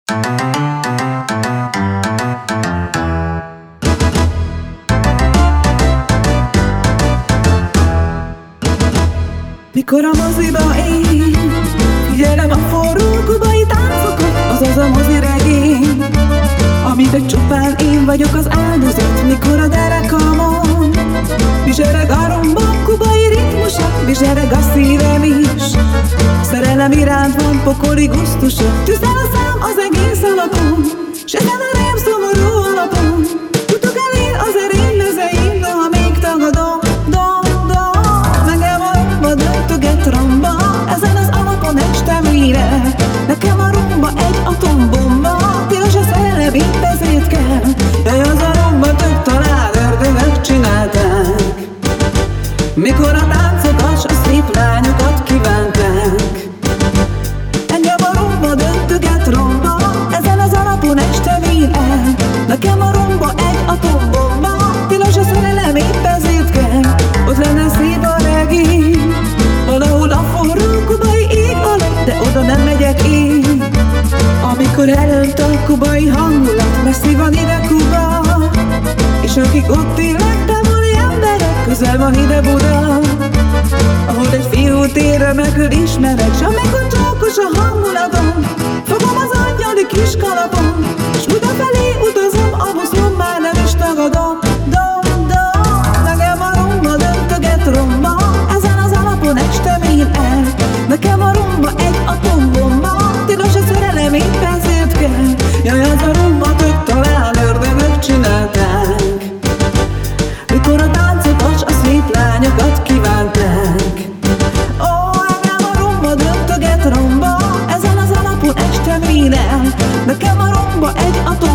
Mikor a moziba én figyelem a forró kubai táncokat, azaz a moziregény, amiben csupán én vagyok az áldozat. Mikor a derekamon bizsereg a romba kubai ritmusa, bizsereg a szívem is, szerelem iránt van pokoli gusztusa. Tüzel a szám az egész alapon, s ezen a rém szomorú alapon futok elé az erény mezeim, noha még tagadom. Romba, ezen az alapon estemére, nekem a romba egy atombomba, tilos a szerelem, épp ezért kell. Jaj, az a romba több talán ördögök csinálták, mikor a táncokat s a szép lányokat kívánták. Engem a romba döntöget romba, ezen az alapon estemére, nekem a romba egy atombomba, tilos a szerelem, épp ezért kell. Ott lenne szép a regény, valahol a forró kubai ég alatt, de oda nem megyek én. Amikor elönt a kubai hangulat, messzi van ide Kuba, és akik ott élnek, távoli emberek, közel van ide Buda, ahol egy fiú térre megöl ismerek, s amikor csókos a hangulatom, fogom az angyali kis kalapom, s Buda felé utazom, a buszon már nem is tagadom. Nekem a romba döntöget romba, ezen az alapon estem én el. Nekem a romba egy atombomba, tilos a szerelem, épp ezért kell. Jaj, az a romba tök talán ördögök csinálták, mikor a táncokat s a szép lányokat kívánták. Ó, engem a romba döntöget romba, ezen az alapon estem én el. Nekem a romba egy atombomba,